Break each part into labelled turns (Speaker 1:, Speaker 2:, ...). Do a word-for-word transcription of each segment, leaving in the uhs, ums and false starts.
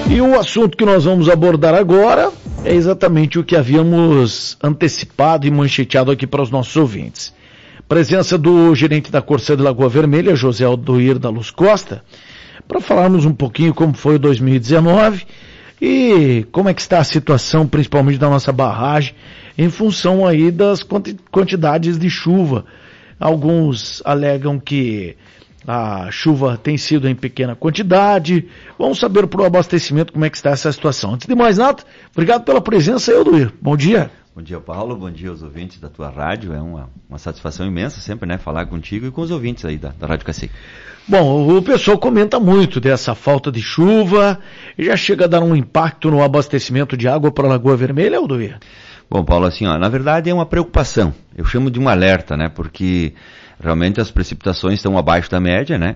Speaker 1: E o assunto que nós vamos abordar agora é exatamente o que havíamos antecipado e mancheteado aqui para os nossos ouvintes. Presença do gerente da Corsã de Lagoa Vermelha, José Aldoir da Luz Costa, para falarmos um pouquinho como foi o dois mil e dezenove e como é que está a situação, principalmente da nossa barragem, em função aí das quantidades de chuva. Alguns alegam que a chuva tem sido em pequena quantidade. Vamos saber para o abastecimento como é que está essa situação. Antes de mais nada, obrigado pela presença, Aldoir. Bom dia.
Speaker 2: Bom dia, Paulo. Bom dia aos ouvintes da tua rádio. É uma, uma satisfação imensa sempre, né, falar contigo e com os ouvintes aí da, da Rádio Cacique.
Speaker 1: Bom, o pessoal comenta muito dessa falta de chuva e já chega a dar um impacto no abastecimento de água para a Lagoa Vermelha, Aldoir?
Speaker 2: Bom, Paulo, assim, ó, na verdade é uma preocupação. Eu chamo de um alerta, né, porque realmente as precipitações estão abaixo da média, né?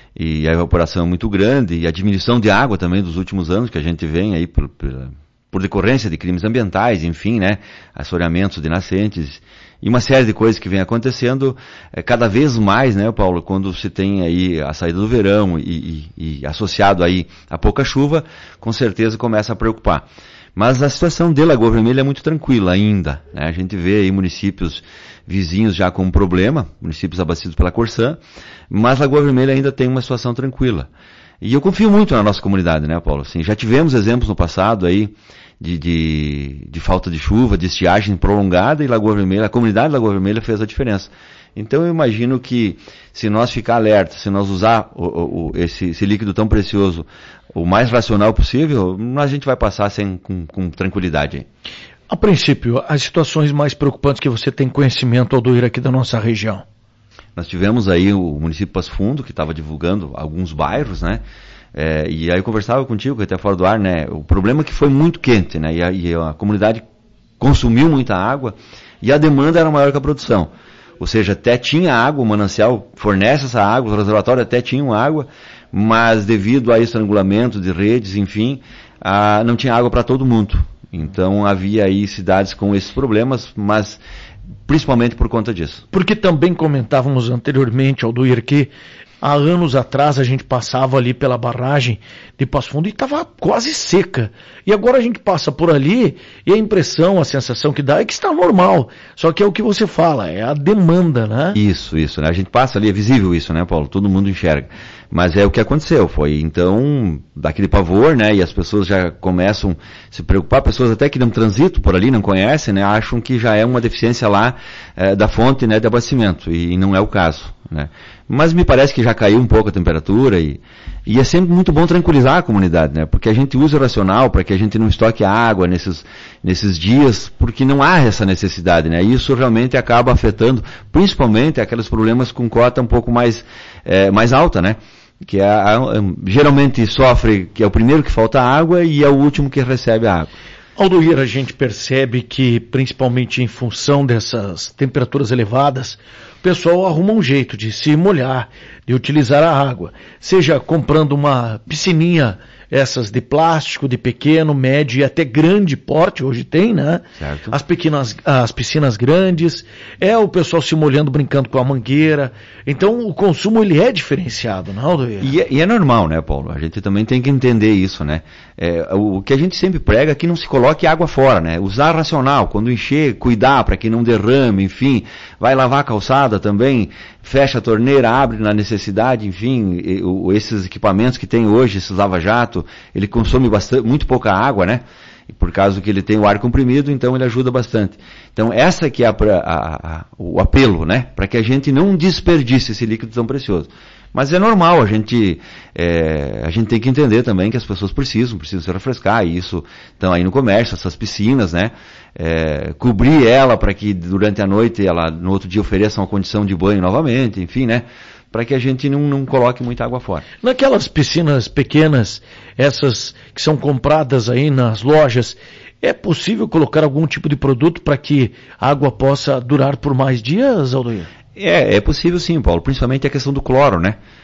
Speaker 2: E a evaporação é muito grande e a diminuição de água também dos últimos anos que a gente vem aí por, por, por decorrência de crimes ambientais, enfim, né? Assoreamentos de nascentes e uma série de coisas que vem acontecendo é, cada vez mais, né, Paulo? Quando se tem aí a saída do verão e, e, e associado aí a pouca chuva, com certeza começa a preocupar. Mas a situação de Lagoa Vermelha é muito tranquila ainda, né? A gente vê aí municípios vizinhos já com um problema, municípios abastecidos pela Corsã, mas Lagoa Vermelha ainda tem uma situação tranquila. E eu confio muito na nossa comunidade, né, Paulo? Assim, já tivemos exemplos no passado aí de, de, de falta de chuva, de estiagem prolongada, e Lagoa Vermelha, a comunidade de Lagoa Vermelha fez a diferença. Então eu imagino que se nós ficar alerta, se nós usar o, o, esse, esse líquido tão precioso o mais racional possível, a gente vai passar sem, com, com tranquilidade aí.
Speaker 1: A princípio, as situações mais preocupantes que você tem conhecimento, Aldoir, aqui da nossa região?
Speaker 2: Nós tivemos aí o município de Passo Fundo, que estava divulgando alguns bairros, né? É, e aí eu conversava contigo, até fora do ar, né? O problema é que foi muito quente, né? E a, e a comunidade consumiu muita água e a demanda era maior que a produção. Ou seja, até tinha água, o manancial fornece essa água, os reservatórios até tinham água, mas devido a estrangulamento de redes, enfim, a, não tinha água para todo mundo. Então havia aí cidades com esses problemas, mas principalmente por conta disso.
Speaker 1: Porque também comentávamos anteriormente, Aldoir, que há anos atrás a gente passava ali pela barragem de Passo Fundo e estava quase seca. E agora a gente passa por ali e a impressão, a sensação que dá é que está normal. Só que é o que você fala, é a demanda, né?
Speaker 2: Isso, isso, né? A gente passa ali, é visível isso, né, Paulo? Todo mundo enxerga. Mas é o que aconteceu, foi então daquele pavor, né, e as pessoas já começam a se preocupar, pessoas até que não transitam por ali, não conhecem, né, acham que já é uma deficiência lá é, da fonte, né, de abastecimento, e, e não é o caso, né. Mas me parece que já caiu um pouco a temperatura e, e é sempre muito bom tranquilizar a comunidade, né, porque a gente usa o racional para que a gente não estoque água nesses, nesses dias, porque não há essa necessidade, né, e isso realmente acaba afetando, principalmente aqueles problemas com cota um pouco mais, é, mais alta, né, que é, a, geralmente sofre, que é o primeiro que falta água e é o último que recebe a água.
Speaker 1: Aldoir, a gente percebe que, principalmente em função dessas temperaturas elevadas, o pessoal arruma um jeito de se molhar, de utilizar a água, seja comprando uma piscininha, essas de plástico, de pequeno, médio e até grande porte, hoje tem, né?
Speaker 2: Certo.
Speaker 1: As pequenas, as piscinas grandes, é o pessoal se molhando, brincando com a mangueira. Então o consumo ele é diferenciado, não, Aldoir?
Speaker 2: E, é, e é normal, né, Paulo? A gente também tem que entender isso, né? É, o, o que a gente sempre prega é que não se coloque água fora, né? Usar racional, quando encher, cuidar para que não derrame, enfim, vai lavar a calçada também, fecha a torneira, abre na necessidade, enfim, e, o, esses equipamentos que tem hoje, esses lava-jato, ele consome bastante, muito pouca água, né? E por causa que ele tem o ar comprimido, então ele ajuda bastante. Então essa que é a, a, a, o apelo, né? Para que a gente não desperdice esse líquido tão precioso. Mas é normal, a gente, é, a gente tem que entender também que as pessoas precisam, precisam se refrescar, e isso estão aí no comércio, essas piscinas, né? É, cobrir ela para que durante a noite, ela no outro dia ofereça uma condição de banho novamente, enfim, né? Para que a gente não, não coloque muita água fora.
Speaker 1: Naquelas piscinas pequenas, essas que são compradas aí nas lojas, é possível colocar algum tipo de produto para que a água possa durar por mais dias, Aldoir?
Speaker 2: É, é possível sim, Paulo, principalmente a questão do cloro, né?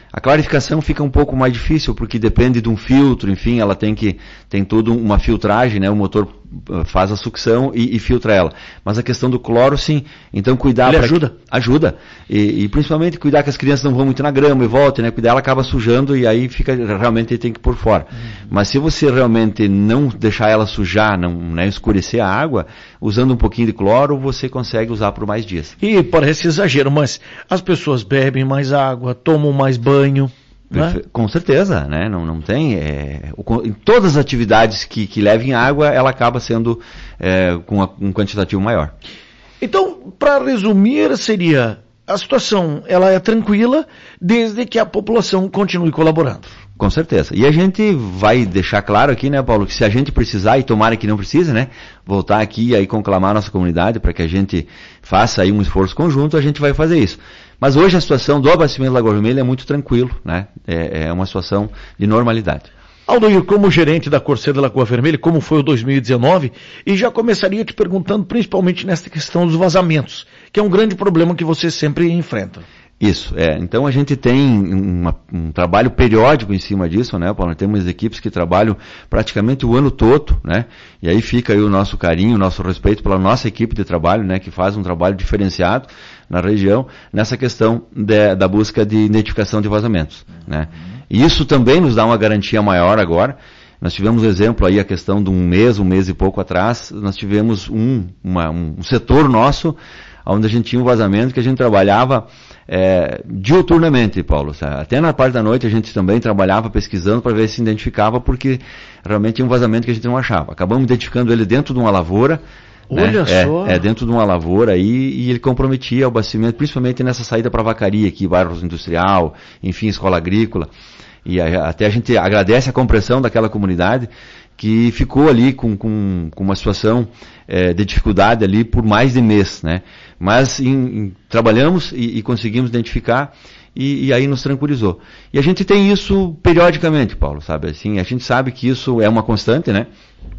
Speaker 2: A clarificação fica um pouco mais difícil, porque depende de um filtro, enfim, ela tem que, tem toda uma filtragem, né? O motor faz a sucção e, e filtra ela. Mas a questão do cloro, sim. Então cuidar...
Speaker 1: Ele ajuda?
Speaker 2: Que, ajuda. E, e principalmente cuidar que as crianças não vão muito na grama e voltem, né? Cuidar, ela acaba sujando e aí fica, realmente tem que pôr fora. Uhum. Mas se você realmente não deixar ela sujar, não, né, escurecer a água, usando um pouquinho de cloro, você consegue usar por mais dias.
Speaker 1: E parece exagero, mas as pessoas bebem mais água, tomam mais banho...
Speaker 2: Né? Com certeza, né? Não, não tem. É, o, em todas as atividades que, que levem água, ela acaba sendo é, com a, um quantitativo maior.
Speaker 1: Então, para resumir, seria a situação, ela é tranquila desde que a população continue colaborando.
Speaker 2: Com certeza. E a gente vai deixar claro aqui, né, Paulo, que se a gente precisar, e tomara que não precise, né, voltar aqui e aí conclamar a nossa comunidade para que a gente faça aí um esforço conjunto, a gente vai fazer isso. Mas hoje a situação do abastecimento da Lagoa Vermelha é muito tranquilo, né? É, é uma situação de normalidade.
Speaker 1: Aldoir, como gerente da Corsã da Lagoa Vermelha, como foi o dois mil e dezenove, e já começaria te perguntando principalmente nesta questão dos vazamentos, que é um grande problema que você sempre enfrenta.
Speaker 2: Isso, é. Então a gente tem uma, um trabalho periódico em cima disso, né, Paulo? Nós temos equipes que trabalham praticamente o ano todo, né? E aí fica aí o nosso carinho, o nosso respeito pela nossa equipe de trabalho, né, que faz um trabalho diferenciado na região, nessa questão de, da busca de identificação de vazamentos, né? E isso também nos dá uma garantia maior agora. Nós tivemos exemplo aí, a questão de um mês, um mês e pouco atrás, nós tivemos um, uma, um setor nosso, onde a gente tinha um vazamento que a gente trabalhava é, diuturnamente, Paulo. Até na parte da noite a gente também trabalhava pesquisando para ver se identificava, porque realmente tinha um vazamento que a gente não achava. Acabamos identificando ele dentro de uma lavoura.
Speaker 1: Olha
Speaker 2: né?
Speaker 1: só!
Speaker 2: É, é, dentro de uma lavoura aí, e ele comprometia o abastecimento, principalmente nessa saída para a vacaria aqui, bairros industrial, enfim, escola agrícola. E a, até a gente agradece a compreensão daquela comunidade que ficou ali com, com, com uma situação é, de dificuldade ali por mais de mês, né? Mas em, em, trabalhamos e, e conseguimos identificar e, e aí nos tranquilizou. E a gente tem isso periodicamente, Paulo, sabe? Assim, a gente sabe que isso é uma constante, né?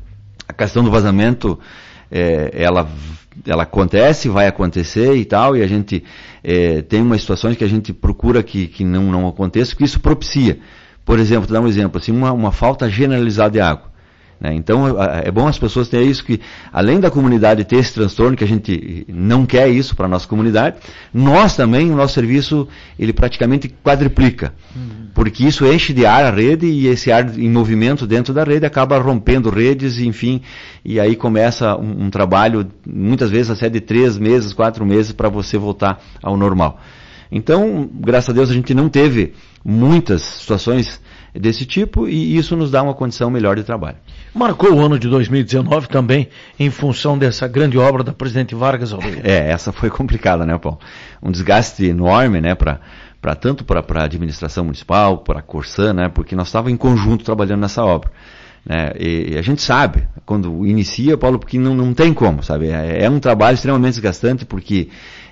Speaker 2: A questão do vazamento, é, ela, ela acontece, vai acontecer e tal, e a gente é, tem umas situações que a gente procura que, que não, não aconteça, que isso propicia. Por exemplo, vou dar um exemplo, assim, uma, uma falta generalizada de água. Né? Então, é bom as pessoas terem isso, que além da comunidade ter esse transtorno, que a gente não quer isso para a nossa comunidade, nós também, o nosso serviço, ele praticamente quadriplica. Uhum. Porque isso enche de ar a rede, e esse ar em movimento dentro da rede acaba rompendo redes, enfim, e aí começa um, um trabalho, muitas vezes até de três meses, quatro meses, para você voltar ao normal. Então, graças a Deus, a gente não teve muitas situações desse tipo, e isso nos dá uma condição melhor de trabalho.
Speaker 1: Marcou o ano de dois mil e dezenove também em função dessa grande obra da Presidente Vargas, Aldoir.
Speaker 2: É, essa foi complicada, né, Paulo? Um desgaste enorme, né, para para tanto para a administração municipal, para a Corsã, né, porque nós estávamos em conjunto trabalhando nessa obra. Né, e, e a gente sabe, quando inicia, Paulo, porque não, não tem como, sabe? É, é um trabalho extremamente desgastante, porque,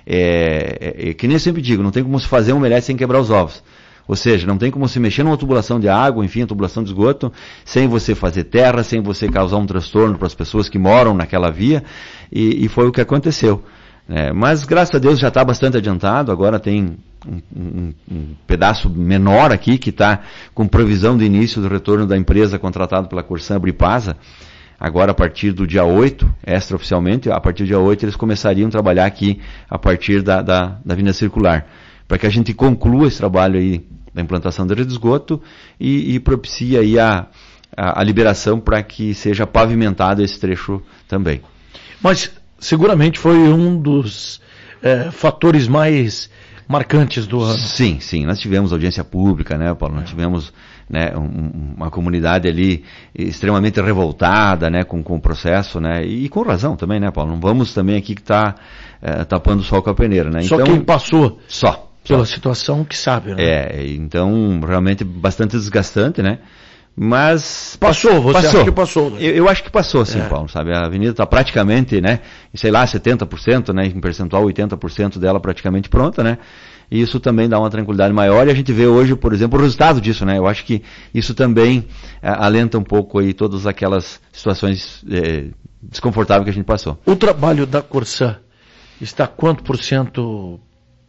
Speaker 2: é, é, é, que nem eu sempre digo, não tem como se fazer um omelete sem quebrar os ovos. Ou seja, não tem como se mexer numa tubulação de água, enfim, a tubulação de esgoto, sem você fazer terra, sem você causar um transtorno para as pessoas que moram naquela via, e, e foi o que aconteceu. É, mas, graças a Deus, já está bastante adiantado, agora tem um, um, um pedaço menor aqui, que está com previsão de início do retorno da empresa contratada pela Corsã Bripasa. Agora, a partir do dia oito, extraoficialmente, a partir do dia oito, eles começariam a trabalhar aqui a partir da, da, da Avenida Circular, para que a gente conclua esse trabalho aí da implantação da rede de esgoto e, e propicie aí a, a, a liberação para que seja pavimentado esse trecho também.
Speaker 1: Mas seguramente foi um dos é, fatores mais marcantes do ano.
Speaker 2: Sim, sim. Nós tivemos audiência pública, né, Paulo? Nós é. tivemos, né, um, uma comunidade ali extremamente revoltada, né, com, com o processo, né, e com razão também, né, Paulo? Não vamos também aqui que está é, tapando o sol com a peneira, né?
Speaker 1: Só
Speaker 2: então,
Speaker 1: quem passou.
Speaker 2: Só.
Speaker 1: Pela situação que sabe, né?
Speaker 2: É, então, realmente bastante desgastante, né? Mas...
Speaker 1: Passou, você
Speaker 2: passou.
Speaker 1: acha que passou? Né?
Speaker 2: Eu, eu acho que passou, sim,
Speaker 1: é.
Speaker 2: Paulo, sabe? A avenida está praticamente, né, sei lá, setenta por cento, né, em percentual, oitenta por cento dela praticamente pronta, né? E isso também dá uma tranquilidade maior, e a gente vê hoje, por exemplo, o resultado disso, né? Eu acho que isso também é, alenta um pouco aí todas aquelas situações é, desconfortáveis que a gente passou.
Speaker 1: O trabalho da Corsã está quanto por cento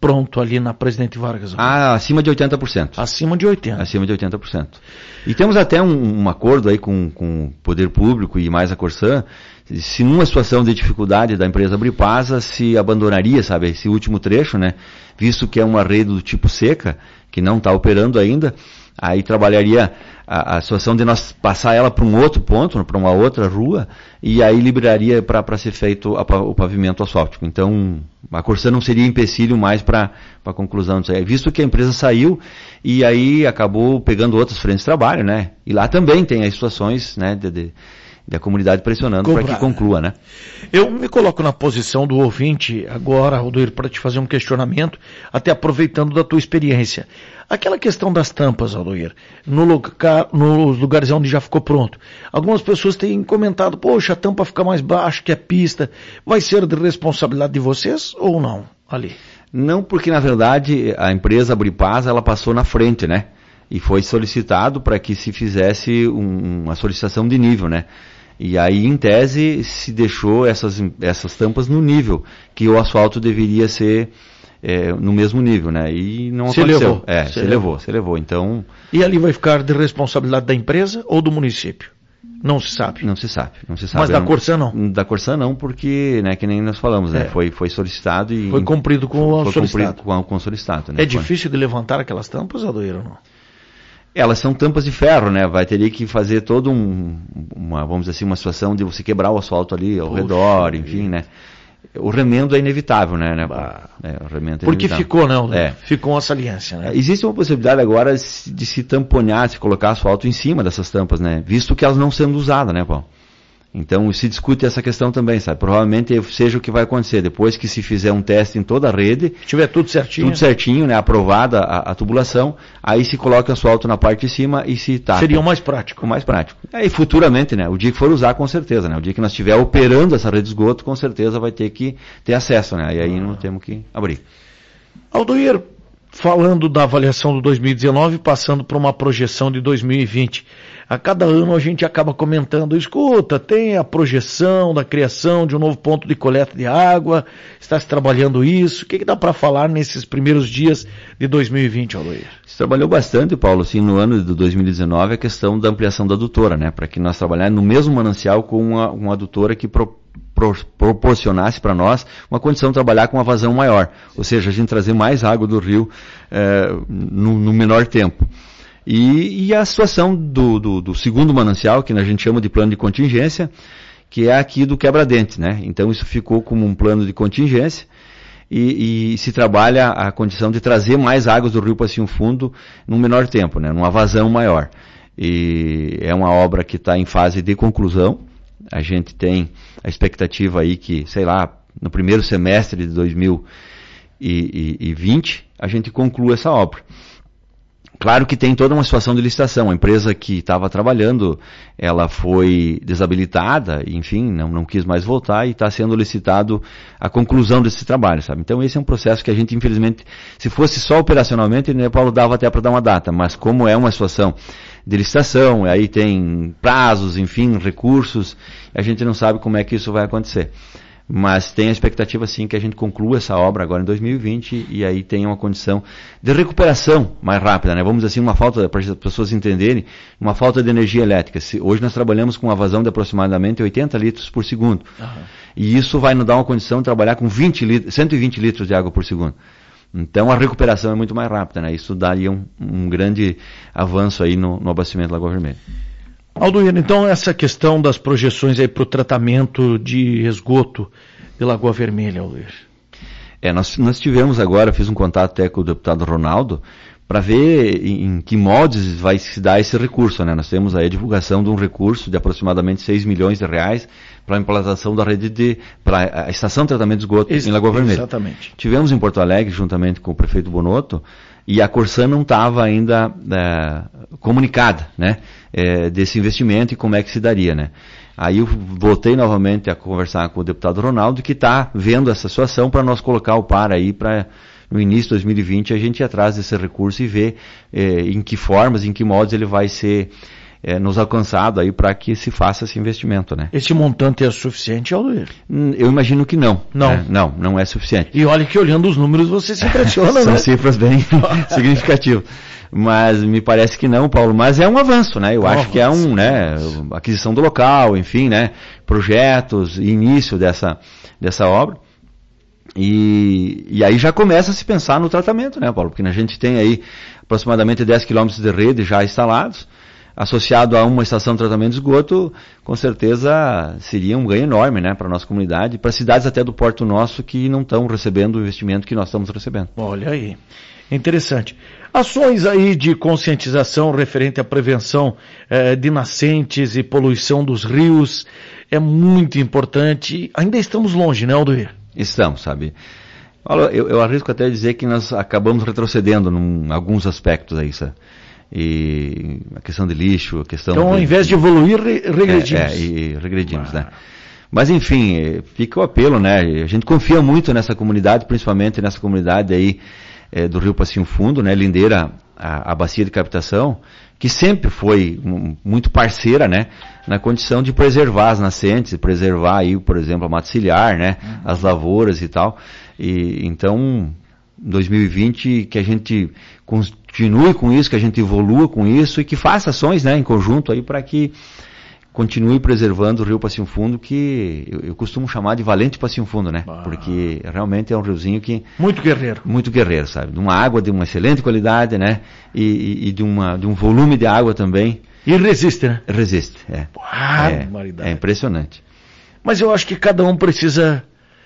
Speaker 1: pronto ali na Presidente Vargas?
Speaker 2: Ah, acima de oitenta por cento.
Speaker 1: Acima de oitenta por cento.
Speaker 2: Acima de oitenta por cento. E temos até um, um acordo aí com, com o Poder Público e mais a Corsan, se numa situação de dificuldade da empresa Abripasa, se abandonaria, sabe, esse último trecho, né? Visto que é uma rede do tipo seca, que não está operando ainda, aí trabalharia a, a situação de nós passar ela para um outro ponto, para uma outra rua, e aí liberaria para ser feito a, o pavimento asfáltico. Então, a Corsan não seria empecilho mais para a conclusão disso aí, visto que a empresa saiu e aí acabou pegando outras frentes de trabalho, né? E lá também tem as situações, né, de, de da comunidade pressionando para que conclua, né?
Speaker 1: Eu me coloco na posição do ouvinte agora, Aldoir, para te fazer um questionamento, até aproveitando da tua experiência. Aquela questão das tampas, Aldoir, no lugar, nos lugares onde já ficou pronto. Algumas pessoas têm comentado, poxa, a tampa fica mais baixa que a pista. Vai ser de responsabilidade de vocês ou não, ali?
Speaker 2: Não, porque na verdade a empresa Abripasa, ela passou na frente, né? E foi solicitado para que se fizesse um, uma solicitação de nível, né? E aí, em tese, se deixou essas, essas tampas no nível, que o asfalto deveria ser é, no mesmo nível, né? E não
Speaker 1: se
Speaker 2: aconteceu.
Speaker 1: Levou.
Speaker 2: É,
Speaker 1: se,
Speaker 2: se
Speaker 1: levou.
Speaker 2: levou, se levou. Então...
Speaker 1: E ali vai ficar de responsabilidade da empresa ou do município? Não se sabe.
Speaker 2: Não se sabe, não se sabe.
Speaker 1: Mas da Corsan não?
Speaker 2: Da Corsan não, porque, né, que nem nós falamos, né? É. Foi, foi solicitado e...
Speaker 1: Foi cumprido com o solicitado. Foi cumprido
Speaker 2: com, com o solicitado, né?
Speaker 1: É difícil de levantar aquelas tampas, Aldoir, ou não?
Speaker 2: Elas são tampas de ferro, né? Vai ter que fazer todo um, uma, vamos dizer assim, uma situação de você quebrar o asfalto ali ao Puxa, redor, enfim, e... né? O remendo é inevitável, né? né? É, o remendo é
Speaker 1: Porque
Speaker 2: inevitável.
Speaker 1: ficou, não?
Speaker 2: É.
Speaker 1: Ficou uma saliência, né?
Speaker 2: Existe uma possibilidade agora de se tamponar, de colocar asfalto em cima dessas tampas, né? Visto que elas não sendo usadas, né, Paulo? Então se discute essa questão também, sabe? Provavelmente seja o que vai acontecer, depois que se fizer um teste em toda a rede,
Speaker 1: se tiver tudo certinho,
Speaker 2: tudo certinho, né? Aprovada a, a tubulação, aí se coloca asfalto na parte de cima e se tapa.
Speaker 1: Seria o mais prático.
Speaker 2: O mais prático. Aí futuramente, né? O dia que for usar, com certeza, né? O dia que nós estiver operando essa rede de esgoto, com certeza vai ter que ter acesso, né? E aí não temos que abrir.
Speaker 1: Aldoir, falando da avaliação do dois mil e dezenove, passando para uma projeção de dois mil e vinte. A cada ano a gente acaba comentando, escuta, tem a projeção da criação de um novo ponto de coleta de água, está se trabalhando isso, o que, que dá para falar nesses primeiros dias de dois mil e vinte, Aldoir?
Speaker 2: Se trabalhou bastante, Paulo, assim, no ano de dois mil e dezenove, a questão da ampliação da adutora, né, para que nós trabalhar no mesmo manancial com uma, uma adutora que pro, pro, proporcionasse para nós uma condição de trabalhar com uma vazão maior, ou seja, a gente trazer mais água do rio é, no, no menor tempo. E, e a situação do, do, do segundo manancial, que a gente chama de plano de contingência, que é aqui do quebra-dente, né? Então isso ficou como um plano de contingência e, e se trabalha a condição de trazer mais águas do rio Passinho Fundo num menor tempo, né? Numa vazão maior. E é uma obra que está em fase de conclusão. A gente tem a expectativa aí que, sei lá, no primeiro semestre de dois mil e vinte, a gente conclua essa obra. Claro que tem toda uma situação de licitação. A empresa que estava trabalhando, ela foi desabilitada, enfim, não, não quis mais voltar e está sendo licitado a conclusão desse trabalho, sabe? Então esse é um processo que a gente, infelizmente, se fosse só operacionalmente, né, Paulo, dava até para dar uma data, mas como é uma situação de licitação, aí tem prazos, enfim, recursos, a gente não sabe como é que isso vai acontecer. Mas tem a expectativa, sim, que a gente conclua essa obra agora em dois mil e vinte e aí tenha uma condição de recuperação mais rápida, né? Vamos dizer assim, uma falta, para as pessoas entenderem, uma falta de energia elétrica. Se, hoje nós trabalhamos com uma vazão de aproximadamente oitenta litros por segundo. Uhum. E isso vai nos dar uma condição de trabalhar com vinte litros, cento e vinte litros de água por segundo. Então a recuperação é muito mais rápida, né? Isso daria um, um grande avanço aí no, no abastecimento da Lagoa Vermelha.
Speaker 1: Aldoir, então essa questão das projeções aí para o tratamento de esgoto de Lagoa Vermelha, Aldoir.
Speaker 2: É, nós, nós tivemos agora, fiz um contato até com o deputado Ronaldo, para ver em, em que moldes vai se dar esse recurso, né? Nós temos aí a divulgação de um recurso de aproximadamente seis milhões de reais para a implantação da rede de, para a estação de tratamento de esgoto Ex- em Lagoa Vermelha.
Speaker 1: Exatamente.
Speaker 2: Tivemos em Porto Alegre, juntamente com o prefeito Bonotto, e a Corsan não estava ainda é, comunicada, né, é, desse investimento e como é que se daria, né. Aí eu voltei novamente a conversar com o deputado Ronaldo, que está vendo essa situação para nós colocar o par aí para no início de dois mil e vinte a gente ir atrás desse recurso e ver é, em que formas, em que modos ele vai ser é, nos alcançado aí para que se faça esse investimento, né?
Speaker 1: Esse montante é suficiente, Aldoir?
Speaker 2: Eu imagino que não.
Speaker 1: Não.
Speaker 2: Né? Não, não é suficiente.
Speaker 1: E olha que olhando os números você se impressiona,
Speaker 2: São
Speaker 1: né?
Speaker 2: cifras bem significativas. Mas me parece que não, Paulo. Mas é um avanço, né? Eu
Speaker 1: Um
Speaker 2: acho
Speaker 1: avanço.
Speaker 2: que é um, né? Aquisição do local, enfim, né? Projetos, início dessa, dessa obra. E, e aí já começa a se pensar no tratamento, né, Paulo? Porque a gente tem aí aproximadamente dez quilômetros de rede já instalados, associado a uma estação de tratamento de esgoto, com certeza seria um ganho enorme, né, para a nossa comunidade, para cidades até do porto nosso que não estão recebendo o investimento que nós estamos recebendo.
Speaker 1: Olha aí, interessante. Ações aí de conscientização referente à prevenção eh, de nascentes e poluição dos rios é muito importante. Ainda estamos longe, né, Aldoir?
Speaker 2: Estamos, sabe? Olha, eu, eu arrisco até dizer que nós acabamos retrocedendo em alguns aspectos aí, sabe? E a questão de lixo, a questão...
Speaker 1: Então, ao
Speaker 2: de,
Speaker 1: invés de evoluir, re regredimos.
Speaker 2: É, é, e regredimos, ah. né? Mas, enfim, fica o apelo, né? A gente confia muito nessa comunidade, principalmente nessa comunidade aí é, do Rio Passinho Fundo, né? Lindeira a, a bacia de captação, que sempre foi um, muito parceira, né? Na condição de preservar as nascentes, preservar aí, por exemplo, a mata ciliar, né? Uhum. As lavouras e tal. E, então, dois mil e vinte, que a gente continue com isso, que a gente evolua com isso e que faça ações, né? Em conjunto aí para que continue preservando o Rio Passinho Fundo, que eu, eu costumo chamar de Valente Passinho Fundo, né? Ah. Porque realmente é um riozinho que...
Speaker 1: Muito guerreiro.
Speaker 2: Muito guerreiro, sabe? De uma água de uma excelente qualidade, né? E, e, e de, uma, de um volume de água também.
Speaker 1: E resiste, né?
Speaker 2: Resiste, é.
Speaker 1: Ah,
Speaker 2: é, é impressionante.
Speaker 1: Mas eu acho que cada um precisa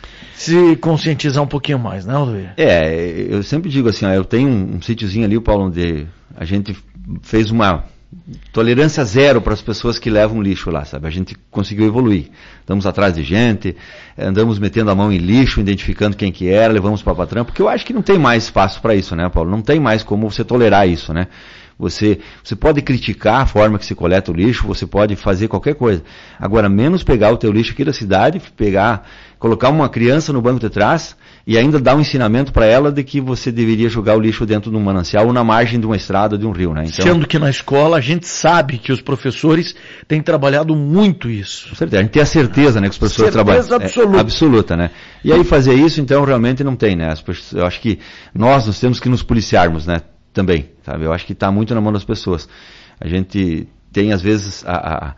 Speaker 1: se conscientizar um pouquinho mais, né, Aldoir?
Speaker 2: É, eu sempre digo assim, ó, eu tenho um, um sítiozinho ali, Paulo, onde a gente fez uma... tolerância zero para as pessoas que levam lixo lá, sabe? A gente conseguiu evoluir. Estamos atrás de gente, andamos metendo a mão em lixo, identificando quem que era, levamos para a patrão, porque eu acho que não tem mais espaço para isso, né, Paulo? Não tem mais como você tolerar isso, né? Você, você pode criticar a forma que se coleta o lixo, você pode fazer qualquer coisa. Agora, menos pegar o teu lixo aqui da cidade, pegar, colocar uma criança no banco de trás e ainda dar um ensinamento para ela de que você deveria jogar o lixo dentro de um manancial ou na margem de uma estrada ou de um rio, né?
Speaker 1: Então, sendo que na escola a gente sabe que os professores têm trabalhado muito isso.
Speaker 2: Com certeza, a gente tem a certeza, né, que os professores trabalham.
Speaker 1: Certeza absoluta.
Speaker 2: É, absoluta, né? E aí fazer isso, então, realmente não tem, né? As, eu acho que nós, nós temos que nos policiarmos, né? Também, sabe? Eu acho que está muito na mão das pessoas. A gente tem, às vezes, a, a,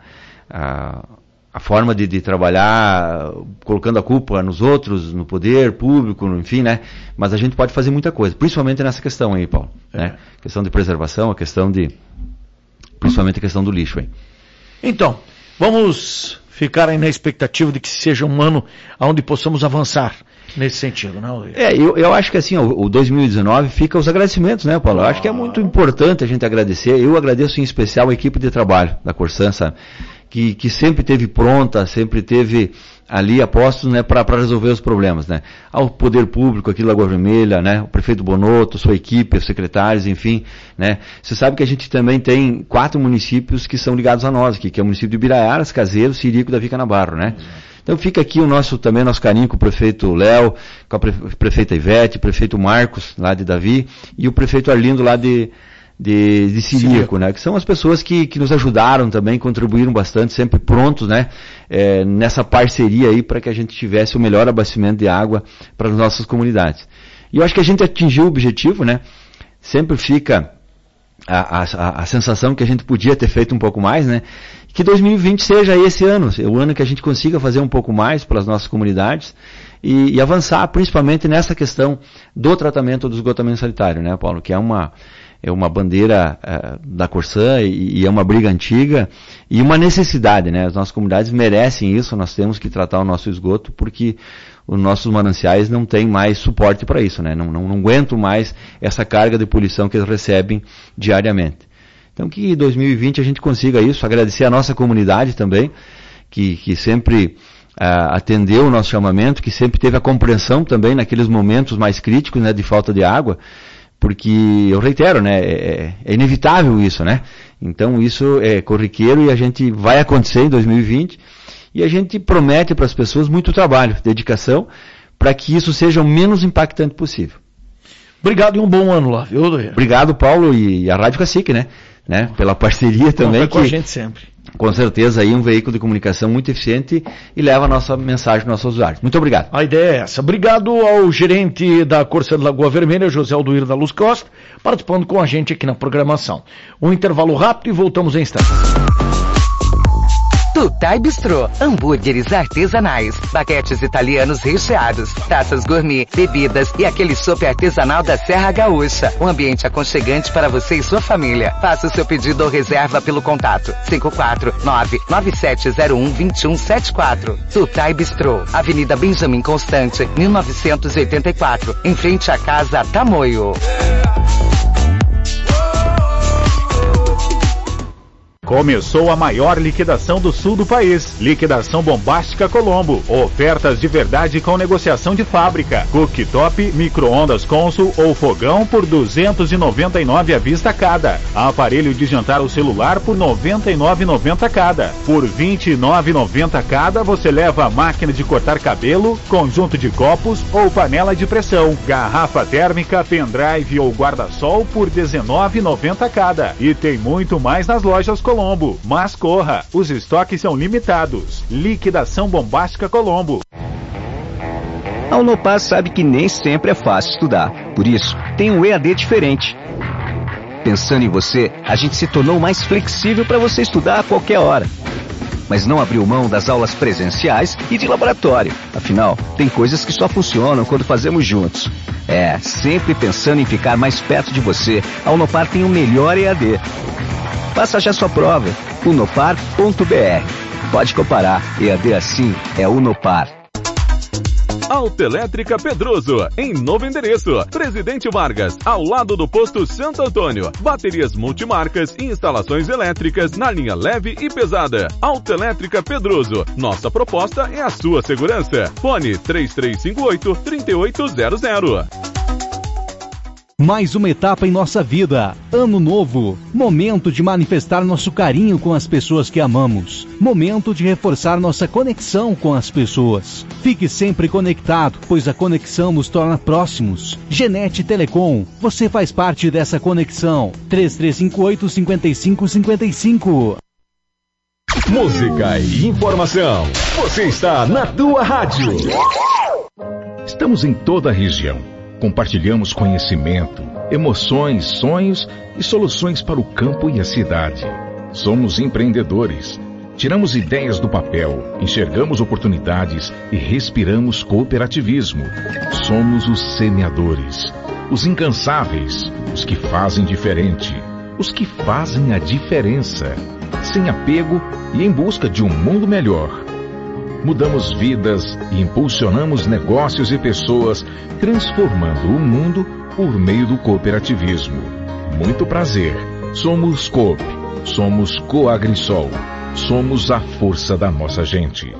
Speaker 2: a, a forma de, de trabalhar colocando a culpa nos outros, no poder público, no, enfim, né? Mas a gente pode fazer muita coisa, principalmente nessa questão aí, Paulo. É. Né? A questão de preservação, a questão de... principalmente a questão do lixo aí.
Speaker 1: Então, vamos ficar aí na expectativa de que seja um ano onde possamos avançar nesse sentido, não?
Speaker 2: É, eu, eu acho que assim, o, o dois mil e dezenove fica os agradecimentos, né, Paulo? Eu acho que é muito importante a gente agradecer. Eu agradeço em especial a equipe de trabalho da Corsan, sabe? Que, que sempre teve pronta, sempre teve ali apostos, né, para resolver os problemas, né? Ao poder público aqui da Lagoa Vermelha, né? O prefeito Bonotto, sua equipe, os secretários, enfim, né? Você sabe que a gente também tem quatro municípios que são ligados a nós aqui, que é o município de Ibiraiaras, Caseiro, Sirico e Davi Canabarro, né? Uhum. Então fica aqui o nosso, também nosso carinho com o prefeito Léo, com a prefeita Ivete, o prefeito Marcos, lá de Davi, e o prefeito Arlindo, lá de, de, de Sirico, né? Que são as pessoas que, que nos ajudaram também, contribuíram bastante, sempre prontos, né? É, nessa parceria aí para que a gente tivesse o melhor abastecimento de água para as nossas comunidades. E eu acho que a gente atingiu o objetivo, né? Sempre fica a, a, a sensação que a gente podia ter feito um pouco mais, né? Que dois mil e vinte seja esse ano, o ano que a gente consiga fazer um pouco mais pelas nossas comunidades e, e avançar principalmente nessa questão do tratamento do esgotamento sanitário, né, Paulo? Que é uma, é uma bandeira uh, da Corsan e, e é uma briga antiga e uma necessidade, né? As nossas comunidades merecem isso, nós temos que tratar o nosso esgoto porque os nossos mananciais não têm mais suporte para isso, né? Não, não, não aguentam mais essa carga de poluição que eles recebem diariamente. Então que em dois mil e vinte a gente consiga isso, agradecer a nossa comunidade também, que, que sempre uh, atendeu o nosso chamamento, que sempre teve a compreensão também naqueles momentos mais críticos, né, de falta de água, porque eu reitero, né, é, é inevitável isso, né? Então isso é corriqueiro e a gente vai acontecer em dois mil e vinte e a gente promete para as pessoas muito trabalho, dedicação, para que isso seja o menos impactante possível.
Speaker 1: Obrigado e um bom ano lá, viu, Aldoir?
Speaker 2: Obrigado, Paulo, e a Rádio Cacique, né? né, pela parceria também.
Speaker 1: Conta com
Speaker 2: que,
Speaker 1: a gente sempre.
Speaker 2: Com certeza aí um veículo de comunicação muito eficiente e leva a nossa mensagem para os nossos usuários. Muito obrigado.
Speaker 1: A ideia é essa. Obrigado ao gerente da Corsa de Lagoa Vermelha, José Aldoir da Luz Costa, participando com a gente aqui na programação. Um intervalo rápido e voltamos em instantes.
Speaker 3: Tutai Bistrô, hambúrgueres artesanais, baguetes italianos recheados, taças gourmet, bebidas e aquele chopp artesanal da Serra Gaúcha. Um ambiente aconchegante para você e sua família. Faça o seu pedido ou reserva pelo contato cinco quatro nove nove sete zero um dois um sete quatro. Tutai Bistrô, Avenida Benjamin Constante, mil novecentos e oitenta e quatro, em frente à Casa Tamoio.
Speaker 4: Começou a maior liquidação do sul do país. Liquidação Bombástica Colombo. Ofertas de verdade com negociação de fábrica. Cooktop, micro-ondas Consul ou fogão por duzentos e noventa e nove reais à vista cada. Aparelho de jantar ou celular por noventa e nove reais e noventa centavos cada. Por vinte e nove reais e noventa centavos cada, você leva a máquina de cortar cabelo, conjunto de copos ou panela de pressão. Garrafa térmica, pendrive ou guarda-sol por dezenove reais e noventa centavos cada. E tem muito mais nas lojas Colombo. Colombo, mas corra, os estoques são limitados. Liquidação Bombástica Colombo.
Speaker 5: A Unopar sabe que nem sempre é fácil estudar, por isso tem um E A D diferente. Pensando em você, a gente se tornou mais flexível para você estudar a qualquer hora. Mas não abriu mão das aulas presenciais e de laboratório. Afinal, tem coisas que só funcionam quando fazemos juntos. É, sempre pensando em ficar mais perto de você, a Unopar tem o melhor E A D. Faça já sua prova, unopar ponto b r. Pode comparar, E A D assim é Unopar.
Speaker 6: Autoelétrica Pedroso, em novo endereço, Presidente Vargas, ao lado do posto Santo Antônio. Baterias multimarcas e instalações elétricas na linha leve e pesada. Autoelétrica Pedroso, nossa proposta é a sua segurança. Fone três três cinco oito, três oito zero zero.
Speaker 7: Mais uma etapa em nossa vida. Ano novo. Momento de manifestar nosso carinho com as pessoas que amamos. Momento de reforçar nossa conexão com as pessoas. Fique sempre conectado, pois a conexão nos torna próximos. Genet Telecom. Você faz parte dessa conexão. três três cinco oito, cinco cinco cinco cinco.
Speaker 8: Música e informação. Você está na tua rádio. Estamos em toda a região. Compartilhamos conhecimento, emoções, sonhos e soluções para o campo e a cidade. Somos empreendedores. Tiramos ideias do papel, enxergamos oportunidades e respiramos cooperativismo. Somos os semeadores, os incansáveis, os que fazem diferente, os que fazem a diferença, sem apego e em busca de um mundo melhor. Mudamos vidas e impulsionamos negócios e pessoas, transformando o mundo por meio do cooperativismo. Muito prazer. Somos Coop. Somos Coagrisol. Somos a força da nossa gente.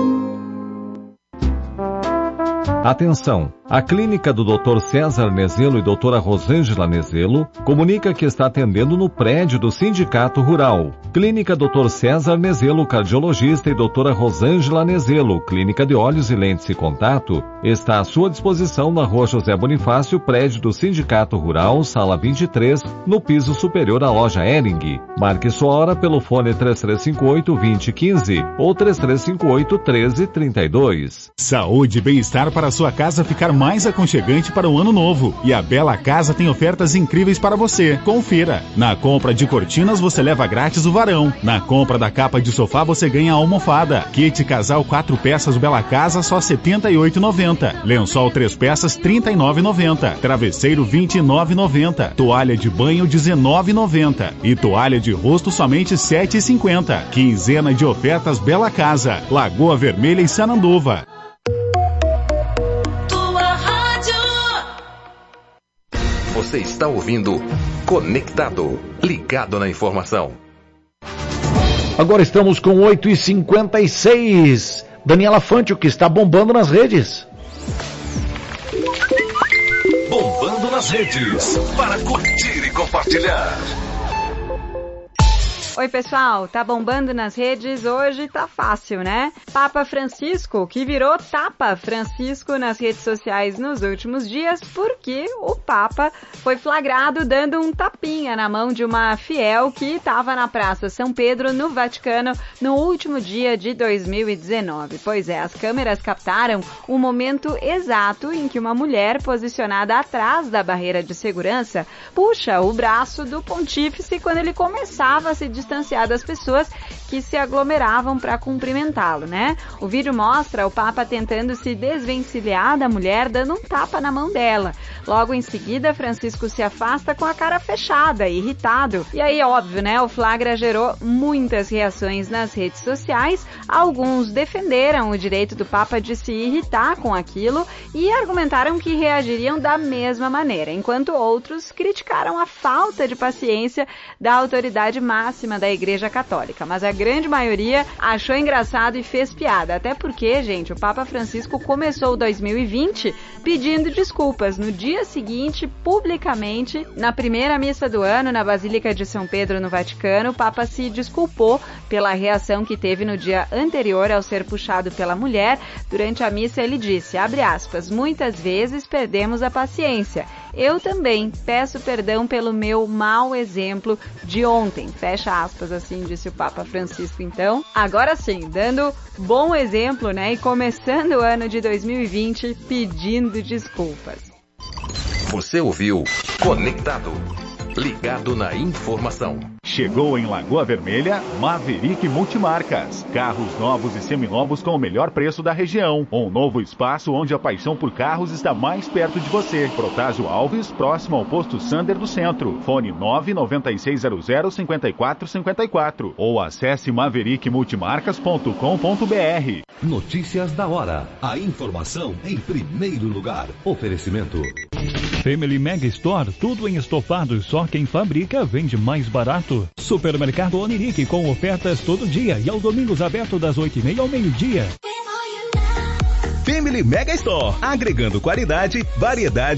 Speaker 9: Atenção! A clínica do doutor César Nezelo e doutora Rosângela Nezelo comunica que está atendendo no prédio do Sindicato Rural. Clínica doutor César Nezelo, cardiologista, e doutora Rosângela Nezelo, clínica de olhos e lentes e contato, está à sua disposição na rua José Bonifácio, prédio do Sindicato Rural, sala vinte e três, no piso superior à loja Hering. Marque sua hora pelo fone três três cinco oito, dois zero um cinco ou três três cinco oito, um três três dois.
Speaker 4: Saúde e bem-estar para a sua casa ficar mais aconchegante para o ano novo. E a Bela Casa tem ofertas incríveis para você. Confira. Na compra de cortinas você leva grátis o varão. Na compra da capa de sofá você ganha a almofada. Kit casal quatro peças Bela Casa só setenta e oito reais e noventa centavos. Lençol três peças trinta e nove reais e noventa centavos. Travesseiro vinte e nove reais e noventa centavos. Toalha de banho dezenove reais e noventa centavos. E toalha de rosto somente sete reais e cinquenta centavos. Quinzena de ofertas Bela Casa. Lagoa Vermelha e Sananduva.
Speaker 10: Você está ouvindo Conectado, ligado na informação.
Speaker 1: Agora estamos com oito e cinquenta e seis. Daniela Fante, o que está bombando nas redes?
Speaker 8: Bombando nas redes, para curtir e compartilhar.
Speaker 11: Oi pessoal, tá bombando nas redes, hoje tá fácil, né? Papa Francisco, que virou Tapa Francisco nas redes sociais nos últimos dias, porque o Papa foi flagrado dando um tapinha na mão de uma fiel que estava na Praça São Pedro, no Vaticano, no último dia de dois mil e dezenove. Pois é, as câmeras captaram o momento exato em que uma mulher posicionada atrás da barreira de segurança puxa o braço do pontífice quando ele começava a se distanciar das pessoas que se aglomeravam para cumprimentá-lo, né? O vídeo mostra o Papa tentando se desvencilhar da mulher, dando um tapa na mão dela. Logo em seguida, Francisco se afasta com a cara fechada, irritado. E aí, óbvio, né? O flagra gerou muitas reações nas redes sociais. Alguns defenderam o direito do Papa de se irritar com aquilo e argumentaram que reagiriam da mesma maneira, enquanto outros criticaram a falta de paciência da autoridade máxima da Igreja Católica. Mas a grande maioria achou engraçado e fez piada, até porque, gente, o Papa Francisco começou dois mil e vinte pedindo desculpas. No dia seguinte, publicamente, na primeira missa do ano, na Basílica de São Pedro, no Vaticano, o Papa se desculpou pela reação que teve no dia anterior ao ser puxado pela mulher. Durante a missa, ele disse, abre aspas, muitas vezes perdemos a paciência. Eu também peço perdão pelo meu mau exemplo de ontem. Fecha aspas, assim disse o Papa Francisco, então. Agora sim, dando bom exemplo, né? E começando o ano de dois mil e vinte pedindo desculpas.
Speaker 10: Você ouviu Conectado. Ligado na informação.
Speaker 4: Chegou em Lagoa Vermelha, Maverick Multimarcas. Carros novos e seminovos com o melhor preço da região. Um novo espaço onde a paixão por carros está mais perto de você. Protásio Alves, próximo ao posto Sander do Centro. Fone nove nove seis zero zero cinco quatro cinco quatro ou acesse maverick multimarcas ponto com ponto b r.
Speaker 12: Notícias da hora. A informação em primeiro lugar. Oferecimento.
Speaker 13: Family Mega Store, tudo em estofados, só quem fabrica vende mais barato. Supermercado Onirique com ofertas todo dia e aos domingos aberto das oito e meia ao meio-dia.
Speaker 12: Family Mega Store, agregando qualidade, variedade